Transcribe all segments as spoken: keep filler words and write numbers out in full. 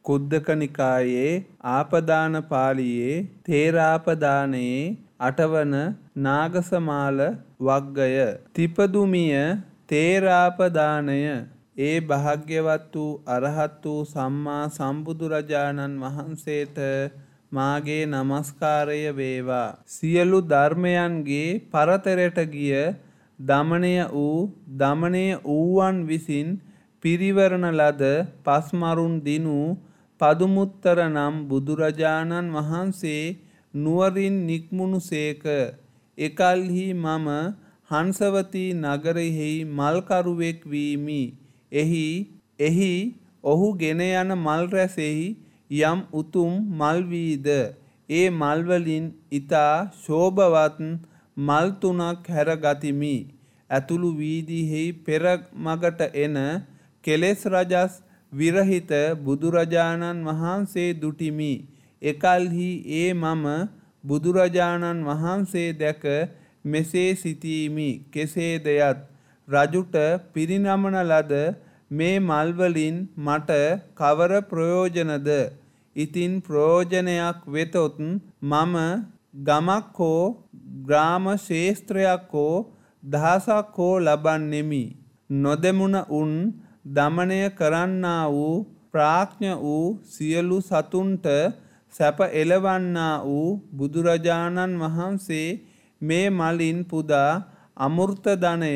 කුද්දක නිකායේ ආපදාන පාළියේ තේරාපදානයේ අටවන නාගසමාල වග්ගය. තිපදුමිය තේරාපදානය. ඒ භාග්‍යවත් වූ අරහත් වූ සම්මා සම්බුදුරජාණන් වහන්සේට මාගේ නමස්කාරය වේවා. සියලු ධර්මයන්ගේ පරතරයට ගිය දමනය වූ දමනය වූවන් විසින් පිරිවරණ ලද පස්මරුන් දිනු පදුමුත්තර නම් බුදුරජාණන් වහන්සේ නුවරින් නික්මුණු සේක. එකල්හි මම හංසවතී නගරෙහි මල්කරුවෙක් වීමි. එහි එහි ඔහු ගෙන යන මල් රැසෙහි යම් උතුම් මල් වීද ඒ මල්වලින් ඊතා ශෝභවත් මල් තුනක් හැර ගතිමි. ඇතුළු වීදිෙහි පෙර මගට එන කෙලෙස් රජස් විරහිත බුදුරජාණන් වහන්සේ දුටිමි. එකල්හි ඒ මම බුදුරජාණන් වහන්සේ දැක මෙසේ සිතීමි. කෙසේදයත් රජුට පිරිනමන ලද මේ මල්වලින් මට කවර ප්‍රයෝජනද? ඉතින් ප්‍රයෝජනයක් වෙතොත් මම ගමක් හෝ ග්‍රාම ශේස්ත්‍රයක් හෝ දහසක් හෝ ලබන්නෙමි. නොදෙමුණ උන් දමනය කරන්නා වූ ප්‍රාඥ වූ සියලු සතුන්ට සැප එළවන්නා වූ බුදුරජාණන් වහන්සේ මේ මලින් පුදා අමෘත ධනය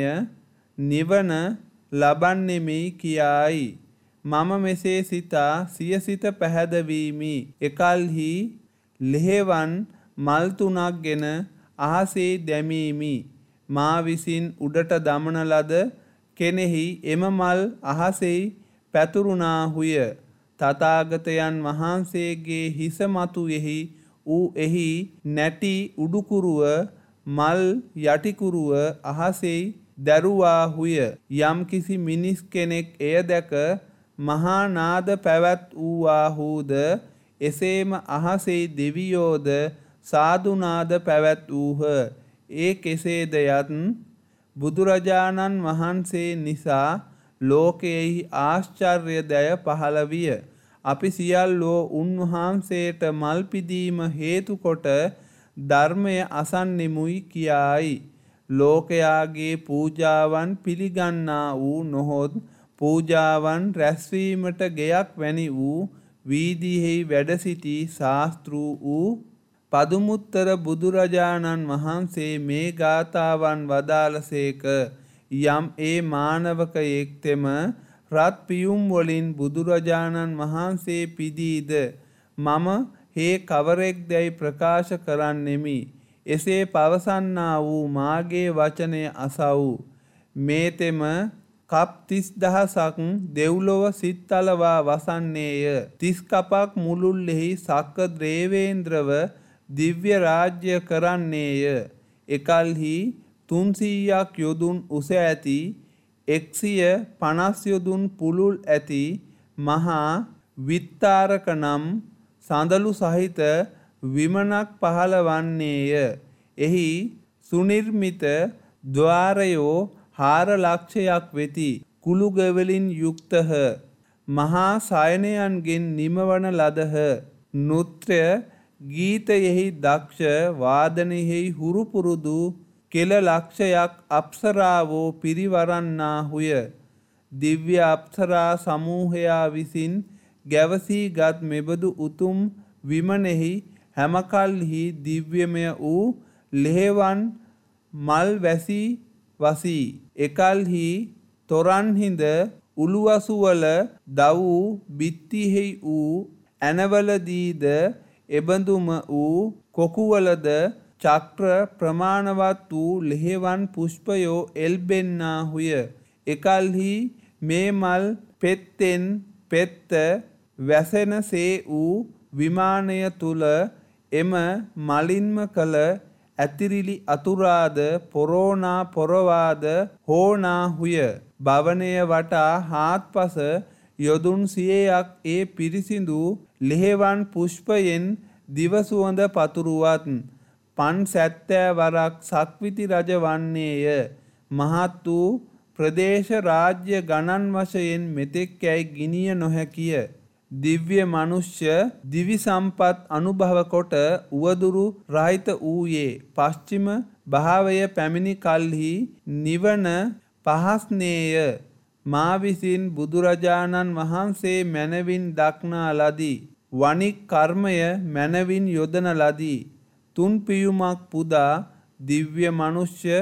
නිවන ලබන්නෙමි කියායි. මම මෙසේ සිතා සිය සිත පැහැදවීමි. එකල්හි ලෙහෙවන් මල් තුනක් ගෙන අහසේ දැමීමි. මා විසින් උඩට දමන ලද කෙනෙහි එම මල් අහසෙහි පැතුරුණාහුය. තථාගතයන් වහන්සේගේ හිස මතුයෙහි ඌ එහි නැටි උඩුකුරුව මල් යටිකුරුව අහසෙහි දැරුවාහුය. යම් කිසි මිනිස් කෙනෙක් එය දැක මහා නාද පැවැත් වූවාහුද එසේම අහසෙහි දෙවියෝද සාදුනාද පැවැත් වූහ. ඒ කෙසේද යත් බුදුරජාණන් වහන්සේ නිසා ලෝකයෙහි ආශ්චර්යදය පහළ විය. අපි සියල්ලෝ උන්වහන්සේට මල් පිදීම හේතු කොට ධර්මය අසන්නෙමුයි කියායි. ලෝකයාගේ පූජාවන් පිළිගන්නා වූ නොහොත් පූජාවන් රැස්වීමට ගෙයක් වැනි වූ වීදියෙහි වැඩ සිටි ශාස්තෘ වූ පදුමුත්තර බුදුරජාණන් වහන්සේ මේ ගාථාවන් වදාළසේක. යම් ඒ මානවකයෙක් තෙම රත් පියුම් වලින් බුදුරජාණන් වහන්සේ පිදීද මම හේ කවරෙක්දැයි ප්‍රකාශ කරන්නෙමි. එසේ පවසන්නා වූ මාගේ වචනය අසව්. මේ තෙම කප් තිස් දහසක් දෙව්ලොව සිත්තලවා වසන්නේය. තිස් කපක් මුළුල්ලෙහි සක්ක දේවේන්ද්‍රව දිව්‍ය රාජ්‍ය කරන්නේය. එකල්හි තුන්සීයක් යොදුන් උස ඇති එක්සිය පනස් යොදුන් පුළුල් ඇති මහා විත්තාරක නම් සඳලු සහිත විමනක් පහළ වන්නේය. එහි සුනිර්මිත ద్వාරයෝ හාර ලක්ෂයක් වෙති. කුළුගවලින් යුක්තහ. මහා සයනයන්ගෙන් නිමවන ලදහ. නෘත්‍ය ගීතයෙහි දක්ෂ වාදනයෙහි හුරු පුරුදු කෙල ලක්ෂයක් අප්සරාවෝ පිරිවරන්නාහුය. දිව්‍ය අප්සරා සමූහයා විසින් ගැවසී ගත් මෙබඳු උතුම් විමනෙහි හැමකල්හි දිව්‍යමය වූ ලෙහෙවන් මල් වැසි වසී. එකල්හි තොරන්හිඳ උළුවසුවල දවූ බිත්තියෙහි වූ ඇනවලදීද එබඳුම වූ කොකුවලද චක්‍ර ප්‍රමාණවත් වූ ලෙහෙවන් පුෂ්පයෝ එල්බෙන්නාහුය. එකල්හි මේ මල් පෙත්තෙන් පෙත්ත වැසෙනසේ වූ විමානය තුල එම මලින්ම කළ ඇතිරිලි අතුරාද පොරෝනා පොරවාද හෝනාහුය. භවනය වටා හාත්පස යොදුන් සියයක් ඒ පිරිසිදු ලෙහෙවන් පුෂ්පයෙන් දිවසුවඳ පතුරුවත් පන් සැත්තෑ වරක් සක්විති රජ වන්නේය. මහත් වූ ප්‍රදේශ රාජ්‍ය ගණන් වශයෙන් මෙතෙක් යැයි ගිනිය නොහැකිය. දිව්‍ය මනුෂ්‍ය දිවි සම්පත් අනුභව කොට උවදුරු රහිත වූයේ පශ්චිම භාවය පැමිණි කල්හි නිවන පහස්නේය. මා විසින් බුදුරජාණන් වහන්සේ මැනවින් දක්නා ලදී. වණික් කර්මය මැනවින් යොදන ලදී. තුන් පියුමක් පුදා දිව්‍ය මනුෂ්‍ය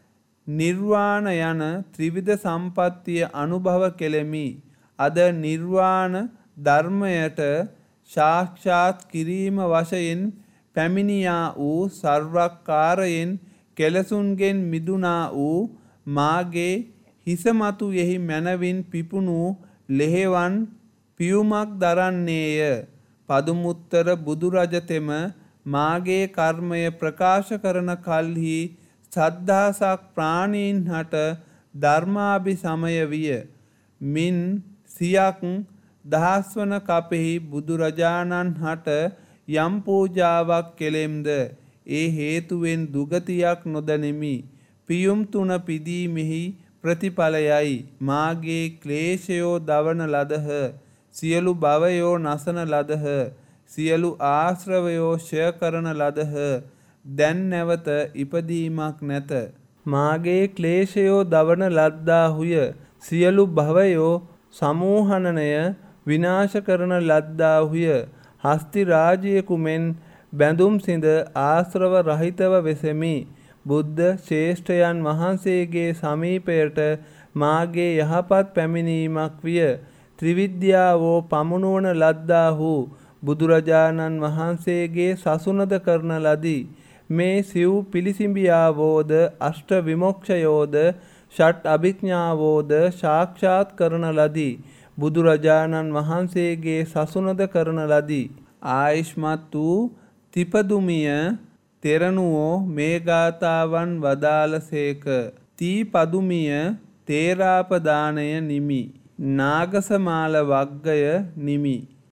නිර්වාණ යන ත්‍රිවිධ සම්පත්තිය අනුභව කෙලෙමි. අද නිර්වාණ ධර්මයට සාක්ෂාත් කිරීම වශයෙන් පැමිණියා වූ සර්වකාරයෙන් කෙලසුන්ගෙන් මිදුණා වූ මාගේ හිසමතු යෙහි මැනවින් පිපුණු ලෙහෙවන් පියුමක් දරන්නේය. පදුමුත්තර බුදුරජතෙම මාගේ කර්මය ප්‍රකාශ කරන කල්හි සද්ධාසක් ප්‍රාණීන් හට ධර්මාභි සමය විය. මින් සියක් දහස්වන කපෙහි බුදුරජාණන් හට යම් පූජාවක් කෙලෙම්ද ඒ හේතුවෙන් දුගතියක් නොදනිමි. පියුම් තුන පිදීමෙහි ප්‍රතිඵලයයි. මාගේ ක්ලේශයෝ දවන ලදහ. සියලු භවයෝ නසන ලදහ. සියලු ආශ්‍රවයෝ ක්ෂය කරන ලදහ. දැන් නැවත ඉපදීමක් නැත. මාගේ ක්ලේශයෝ දවන ලද්දාහුය. සියලු භවයෝ සමූහනනය විනාශ කරන ලද්දාහුය. හස්ති රාජ්‍යයෙකු මෙන් බැඳුම් සිඳ ආශ්‍රව රහිතව වෙසෙමි. බුද්ධ ශ්‍රේෂ්ඨයන් වහන්සේගේ සමීපයට මාගේ යහපත් පැමිණීමක් විය. ත්‍රිවිද්‍යාවෝ පමුණුවන ලද්දාහු බුදුරජාණන් වහන්සේගේ සසුනද කරන ලදී. මේ සිව් පිළිසිඹියාවෝද අෂ්ට විමොක්ෂයෝද ෂට් අභිඥාවෝද සාක්ෂාත් කරන ලදී. බුදුරජාණන් වහන්සේගේ සසුනද කරන ලදී. ආයිෂ්මත් වූ තිපදුමිය තෙරණුවෝ මේ ගාථාවන් වදාළසේක. තී පදුමිය තේරාපදානය නිමි. නාගසමාල වග්ගය නිමි.